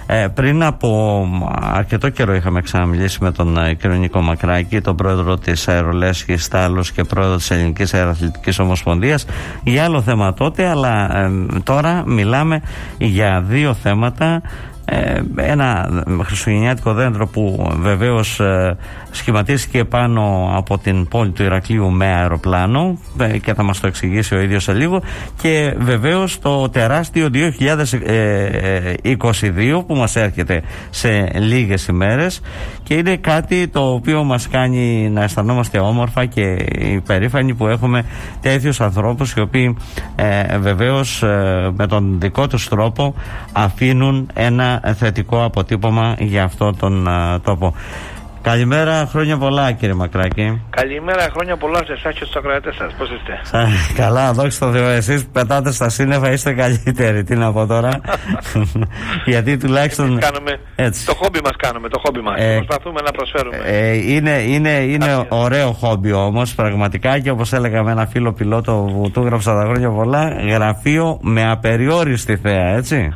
Πριν από αρκετό καιρό είχαμε ξαναμιλήσει με τον κύριο Νίκο Μακράκη, τον πρόεδρο της Αερολέσχης Στάλος και πρόεδρο της Ελληνικής Αεραθλητικής Ομοσπονδίας, για άλλο θέμα τότε, αλλά τώρα μιλάμε για δύο θέματα. Ένα χριστουγεννιάτικο δέντρο που βεβαίως σχηματίστηκε πάνω από την πόλη του Ηρακλείου με αεροπλάνο και θα μας το εξηγήσει ο ίδιος σε λίγο, και βεβαίως το τεράστιο 2022 που μας έρχεται σε λίγες ημέρες, και είναι κάτι το οποίο μας κάνει να αισθανόμαστε όμορφα και υπερήφανοι που έχουμε τέτοιους ανθρώπους οι οποίοι βεβαίως με τον δικό τους τρόπο αφήνουν ένα θετικό αποτύπωμα για αυτόν τον τόπο. Καλημέρα, χρόνια πολλά κύριε Μακράκη. Καλημέρα, χρόνια πολλά σε εσάς και στους ακροατές σας. Πώς είστε? Καλά, δόξα τω Θεώ. Εσείς πετάτε στα σύννεφα, είστε καλύτεροι. Τι να πω τώρα. Γιατί τουλάχιστον έτσι. Το χόμπι μας κάνουμε, το χόμπι μας. Προσπαθούμε να προσφέρουμε. Είναι ωραίο χόμπι όμως, πραγματικά, και όπως έλεγα με ένα φίλο πιλότο που του έγραψα τα χρόνια πολλά, γραφείο με απεριόριστη θέα, έτσι.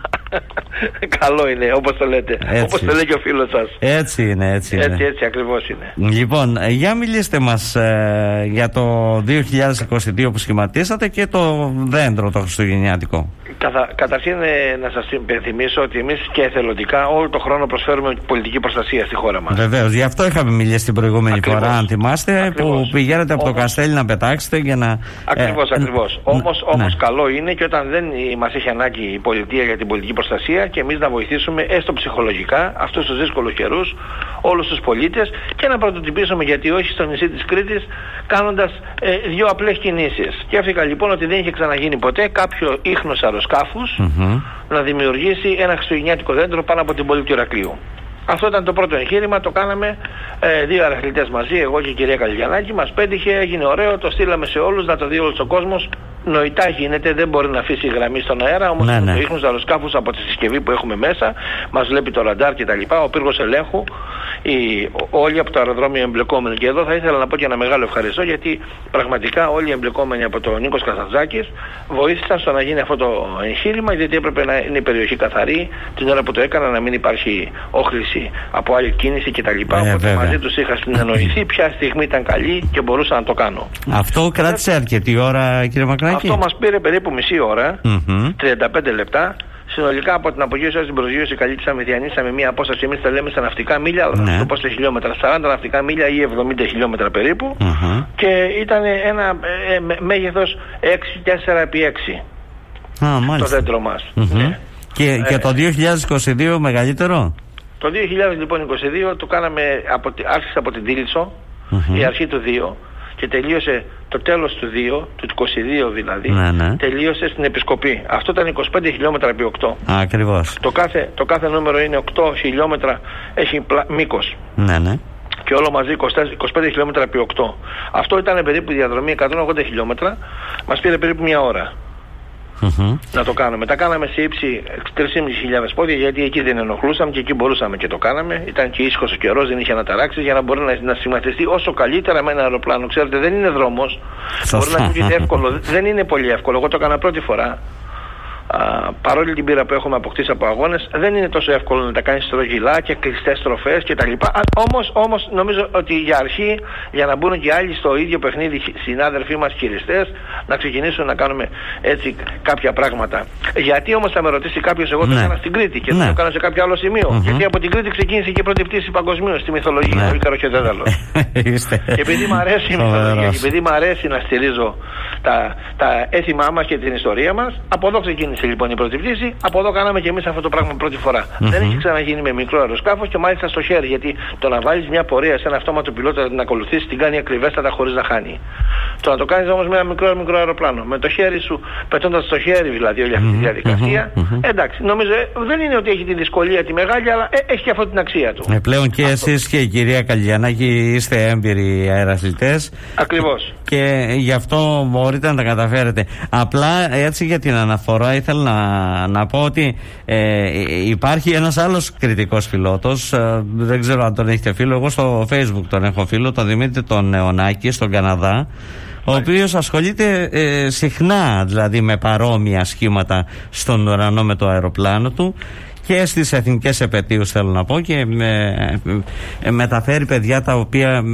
Καλό είναι, όπως το λέτε. Όπως το λέει και ο φίλος σας. Έτσι είναι. Έτσι ακριβώς είναι. Λοιπόν, για μιλήστε μας για το 2022 που σχηματίσατε και το δέντρο το χριστουγεννιάτικο. Καταρχήν να σας υπενθυμίσω ότι εμείς και εθελοντικά όλο το χρόνο προσφέρουμε πολιτική προστασία στη χώρα μας. Βεβαίως, γι' αυτό είχαμε μιλήσει την προηγούμενη φορά, αν θυμάστε, που πηγαίνετε από το Καστέλι να πετάξετε για να... Ακριβώς. Όμως καλό είναι και όταν δεν μας έχει ανάγκη η πολιτεία για την πολιτική προστασία, και εμείς να βοηθήσουμε έστω ψυχολογικά αυτούς τους δύσκολους καιρούς όλους τους πολίτες, και να πρωτοτυπήσουμε, γιατί όχι, στο νησί της Κρήτης, κάνοντας δύο απλές κινήσεις. Σκέφτηκα λοιπόν ότι δεν είχε ξαναγίνει ποτέ κάποιο ίχνος αεροσκάφους να δημιουργήσει ένα χριστουγεννιάτικο δέντρο πάνω από την πόλη του Ηρακλείου. Αυτό ήταν το πρώτο εγχείρημα, το κάναμε δύο αεραθλητές μαζί, εγώ και η κυρία Καλιγιαννάκη. Μας πέτυχε, έγινε ωραίο, το στείλαμε σε όλους να το δει όλος ο κόσμος. Νοητά γίνεται, δεν μπορεί να αφήσει γραμμή στον αέρα, όμως το ίχνος αεροσκάφους από τη συσκευή που έχουμε μέσα, μας βλέπει το ραντάρ κτλ. Ο πύργος ελέγχου, όλοι από το αεροδρόμιο εμπλεκόμενοι. Και εδώ θα ήθελα να πω και ένα μεγάλο ευχαριστώ, γιατί πραγματικά όλοι οι εμπλεκόμενοι από τον Νίκος Κασταντζάκης βοήθησαν στο να γίνει αυτό το εγχείρημα, γιατί έπρεπε να είναι η περιοχή καθαρή την ώρα που το έκανα, να μην υπάρχει όχληση από άλλη κίνηση κτλ. Οπότε μαζί τους είχα συνεννοηθεί ποια στιγμή ήταν καλή και μπορούσα να το κάνω. Αυτό κράτησε αρκετή ώρα, κύριε Μακράκη? Αυτό μας πήρε περίπου μισή ώρα, 35 λεπτά. Συνολικά από την απογείωση έως την προσγείωση καλύψαμε, διανύσαμε μια απόσταση, εμείς τα λέμε στα ναυτικά μίλια, αλλά θα το πω σε χιλιόμετρα, 40 ναυτικά μίλια ή 70 χιλιόμετρα περίπου, και ήταν ένα μέγεθος 6-4x6 το δέντρο μας. Και το 2022 μεγαλύτερο? Το 2022 το κάναμε, άρχισε από την Τίλιτσο, η αρχή του 2, και τελείωσε το τέλος του 2, του 22 δηλαδή, τελείωσε στην Επισκοπή. Αυτό ήταν 25 χιλιόμετρα επί 8. Ακριβώς. Το κάθε νούμερο είναι 8 χιλιόμετρα, έχει μήκος. Και όλο μαζί 25 χιλιόμετρα επί 8. Αυτό ήταν περίπου η διαδρομή 180 χιλιόμετρα, μας πήρε περίπου μια ώρα. Να το κάνουμε. Τα κάναμε σε ύψη 3.500 πόδια, γιατί εκεί δεν ενοχλούσαμε και εκεί μπορούσαμε και το κάναμε. Ήταν και ήσυχος ο καιρός, δεν είχε αναταράξεις, για να μπορεί να σχηματιστεί όσο καλύτερα με ένα αεροπλάνο. Ξέρετε, δεν είναι δρόμος. Μπορεί να ακούγεται εύκολο. Δεν είναι πολύ εύκολο. Εγώ το έκανα πρώτη φορά. Παρόλη την πείρα που έχουμε αποκτήσει από αγώνες, δεν είναι τόσο εύκολο να τα κάνεις στρογγυλά και κλειστές στροφές κτλ. Όμως νομίζω ότι για αρχή, για να μπουν και άλλοι στο ίδιο παιχνίδι, συνάδελφοί μας χειριστές, να ξεκινήσουν να κάνουμε έτσι κάποια πράγματα. Γιατί όμως θα με ρωτήσει κάποιος, εγώ το έκανα στην Κρήτη και δεν το έκανα σε κάποιο άλλο σημείο. Γιατί από την Κρήτη ξεκίνησε και η πρώτη πτήση παγκοσμίως στη μυθολογία, ο Ίκαρος και ο Δέδαλος. Και επειδή μου αρέσει η μυθολογία, επειδή μου αρέσει να στηρίζω τα έθιμά μας και την ιστορία μας, από εδώ ξεκίνησε λοιπόν η πρώτη πτήση, από εδώ κάναμε και εμείς αυτό το πράγμα πρώτη φορά. Δεν έχει ξαναγίνει με μικρό αεροσκάφος, και μάλιστα στο χέρι, γιατί το να βάλεις μια πορεία σε ένα αυτόματο πιλότο να την ακολουθήσει, την κάνει ακριβέστατα χωρίς να χάνει. Το να το κάνεις όμως με ένα μικρό αεροπλάνο, με το χέρι σου, πετώντας το χέρι δηλαδή όλη αυτή τη διαδικασία, εντάξει, νομίζω δεν είναι ότι έχει τη δυσκολία τη μεγάλη, αλλά έχει και αυτή την αξία του. Πλέον και εσείς και η κυρία Καλιγιαννάκη είστε έμπειροι αεραθλητές. Ακριβώς. Και γι' αυτό μπορείτε να τα καταφέρετε. Απλά έτσι για την αναφορά ήθελα να πω ότι υπάρχει ένας άλλος κριτικός πιλότος, δεν ξέρω αν τον έχετε φίλο, εγώ στο Facebook τον έχω φίλο, τον Δημήτρη τον Νεωνάκη στον Καναδά, ο οποίος ασχολείται συχνά δηλαδή με παρόμοια σχήματα στον ουρανό με το αεροπλάνο του, και στις εθνικές επετείους, θέλω να πω, και μεταφέρει παιδιά τα οποία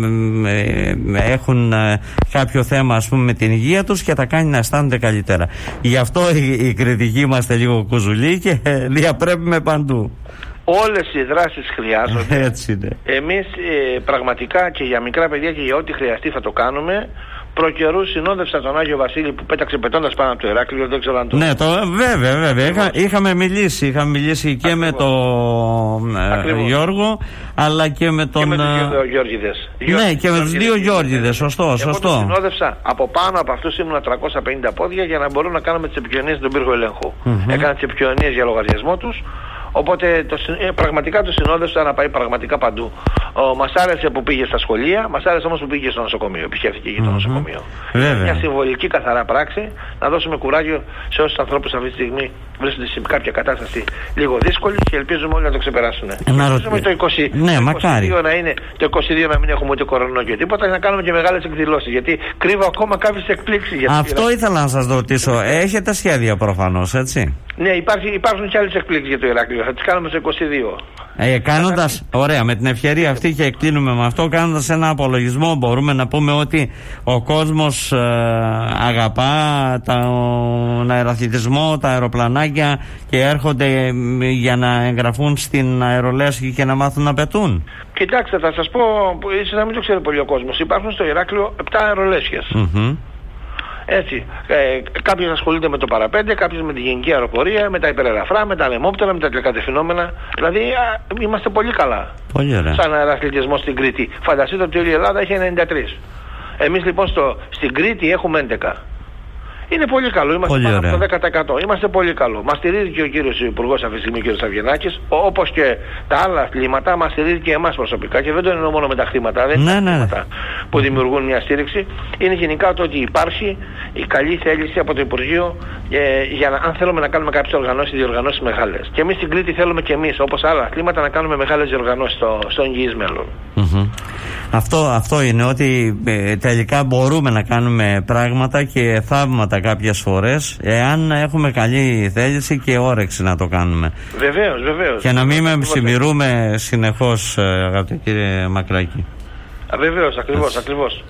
έχουν κάποιο θέμα, ας πούμε, με την υγεία τους, και τα κάνει να αισθάνονται καλύτερα. Γι' αυτό η κριτική είμαστε λίγο κουζουλή και διαπρέπουμε παντού. Όλες οι δράσεις χρειάζονται. Έτσι είναι. Εμείς πραγματικά και για μικρά παιδιά και για ό,τι χρειαστεί θα το κάνουμε. Προκαιρού συνόδευσα τον Άγιο Βασίλη που πέταξε πετώντας πάνω από το Ηράκλειο. Δεν ξέρω αν το... Ναι, βέβαια. Είχαμε μιλήσει και με τον Γιώργο, αλλά και με τον... Και με τους δύο Γιώργηδες. Ναι, και με τους δύο Γιώργηδες, σωστό. Εγώ το συνόδευσα από πάνω από αυτούς, ήμουν 350 πόδια για να μπορούν να κάνουμε τις επικοινωνίες στον πύργο ελέγχου. Έκανα τις επικοινωνίες για λογαριασμό τους. Οπότε πραγματικά το συνόδευσα να πάει πραγματικά παντού. Μας άρεσε που πήγε στα σχολεία, μας άρεσε όμως που πήγε στο νοσοκομείο. Επισκέφθηκε και το νοσοκομείο. Μια συμβολική καθαρά πράξη, να δώσουμε κουράγιο σε όσους ανθρώπους αυτή τη στιγμή βρίσκονται σε κάποια κατάσταση λίγο δύσκολη και ελπίζουμε όλοι να το ξεπεράσουν. Ελπίζουμε το 22 να είναι, το 22 να μην έχουμε ούτε κορονοϊό και τίποτα, να κάνουμε και μεγάλες εκδηλώσεις. Γιατί κρύβω ακόμα κάποιες εκπλήξεις. Αυτό ήθελα να σας ρωτήσω. Έχετε σχέδια προφανώς, έτσι? Ναι, υπάρχουν και άλλες εκπλήξεις για το Ηράκλειο. Θα τις κάνουμε στο 22. Κάνοντας, ωραία, με την ευκαιρία αυτή και κλείνουμε με αυτό, κάνοντας ένα απολογισμό, μπορούμε να πούμε ότι ο κόσμος αγαπά τον αεραθλητισμό, τα αεροπλανάκια, και έρχονται για να εγγραφούν στην αερολέσχη και να μάθουν να πετούν. Κοιτάξτε, θα σας πω, ίσως να μην το ξέρει πολύ ο κόσμος. Υπάρχουν στο Ηράκλειο 7 αερολέσχες. Έτσι. Κάποιος ασχολείται με το παραπέντε, κάποιος με τη γενική αεροπορία, με τα υπερελαφρά, με τα λαιμόπτερα, με τα τηλεκατευθυνόμενα. Δηλαδή είμαστε πολύ καλά. Πολύ ωραία. Σαν αεραθλητισμό στην Κρήτη. Φανταστείτε ότι όλη η Ελλάδα έχει 93. Εμείς λοιπόν στην Κρήτη έχουμε 11. Είναι πολύ καλό, είμαστε πολύ πάνω από το 10%. Είμαστε πολύ καλό. Μας στηρίζει και ο κύριος Υπουργός αυτή τη στιγμή, ο κύριος Αυγενάκης, όπως και τα άλλα αθλήματα, μας στηρίζει και εμάς προσωπικά. Και δεν το εννοώ μόνο με τα χρήματα, δεν είναι χρήματα που δημιουργούν μια στήριξη. Είναι γενικά το ότι υπάρχει η καλή θέληση από το Υπουργείο για αν θέλουμε να κάνουμε κάποιες οργανώσεις, διοργανώσεις μεγάλες. Και εμείς στην Κρήτη θέλουμε και εμείς, όπως άλλα αθλήματα, να κάνουμε μεγάλες διοργανώσεις στο εγγυής μέλλον. Αυτό είναι, ότι τελικά μπορούμε να κάνουμε πράγματα και θαύματα κάποιες φορές, εάν έχουμε καλή θέληση και όρεξη να το κάνουμε. Βεβαίως. Και να μην με συμπληρούμε συνεχώς, αγαπητέ κύριε Μακράκη. Βεβαίως, ακριβώς.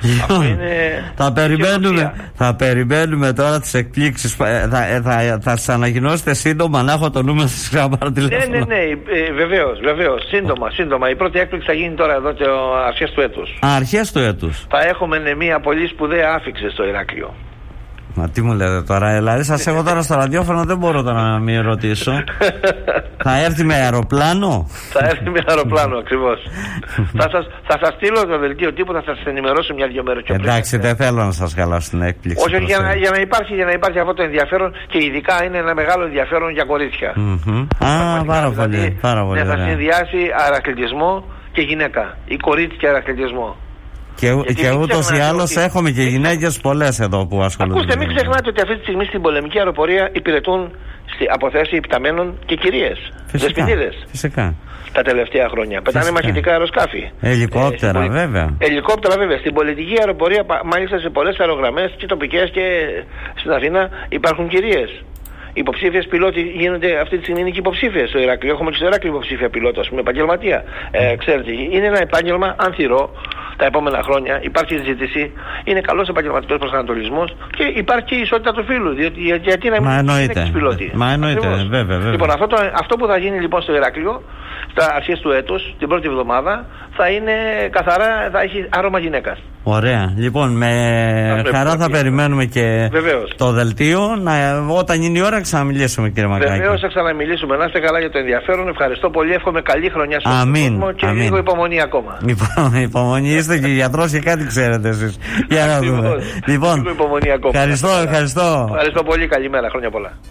Θα περιμένουμε τώρα τις εκπλήξεις. Θα σας ανακοινώσετε σύντομα, να έχω το νούμερο σας ξαναπάρω τηλέφωνο. Ναι, βεβαίως. Σύντομα. Η πρώτη έκπληξη θα γίνει τώρα εδώ αρχές του έτους. Αρχές του έτους. Θα έχουμε μια πολύ σπουδαία άφιξη στο Ηράκλειο. Μα τι μου λέτε τώρα, δηλαδή σας έχω τώρα στο ραδιόφωνο, δεν μπορώ τώρα να μην ρωτήσω. Θα έρθει με αεροπλάνο? Θα έρθει με αεροπλάνο, ακριβώς. Θα σας στείλω το δελτίο τύπου, θα σας ενημερώσω μια-δυο μέρες πιο πριν. Εντάξει, δεν θέλω να σας χαλάσω την έκπληξη. Όχι, για να υπάρχει αυτό το ενδιαφέρον, και ειδικά είναι ένα μεγάλο ενδιαφέρον για κορίτσια. Πάρα πολύ. Θα συνδυάσει αεραθλητισμό και γυναίκα, ή κορίτσι και αεραθλητισμό. Και ούτως ή άλλως έχουμε και γυναίκες πολλές εδώ που ασχολούνται. Ακούστε, μην ξεχνάτε ότι αυτή τη στιγμή στην πολεμική αεροπορία υπηρετούν από θέση υπταμένων και κυρίες. Φυσικά. Τα τελευταία χρόνια. Πετάνε μαχητικά αεροσκάφη. Ελικόπτερα, βέβαια. Στην πολιτική αεροπορία, μάλιστα σε πολλές αερογραμμές και τοπικές και στην Αθήνα, υπάρχουν κυρίες. Υποψήφιες πιλότοι γίνονται αυτή τη στιγμή, είναι και υποψήφιες στο Ηράκλειο. Έχουμε και στο Ηράκλειο υποψήφια πιλότο, με επαγγελματία. Ξέρετε, είναι ένα επάγγελμα ανθυρό τα επόμενα χρόνια. Υπάρχει ζήτηση, είναι καλός επαγγελματικός προσανατολισμός και υπάρχει και η ισότητα του φύλου. Γιατί να μην είναι πιλότοι. Μα εννοείται, βέβαια. Λοιπόν, αυτό που θα γίνει λοιπόν στο Ηράκλειο, στα αρχές του έτους, την πρώτη εβδομάδα, θα είναι καθαρά, θα έχει άρωμα γυναίκας. Ωραία. Λοιπόν, με χαρά θα περιμένουμε και το δελτίο. Όταν είναι η ώρα, ξαναμιλήσουμε, κύριε Μακράκη. Βεβαίως, θα ξαναμιλήσουμε. Να είστε καλά για το ενδιαφέρον. Ευχαριστώ πολύ. Εύχομαι καλή χρονιά στον κόσμο και λίγο υπομονή ακόμα. Υπομονή, είστε και γιατρός και κάτι ξέρετε εσείς. Για να δούμε. Λοιπόν, λίγο υπομονή ακόμα. Ευχαριστώ. Ευχαριστώ πολύ. Καλημέρα. Χρόνια πολλά.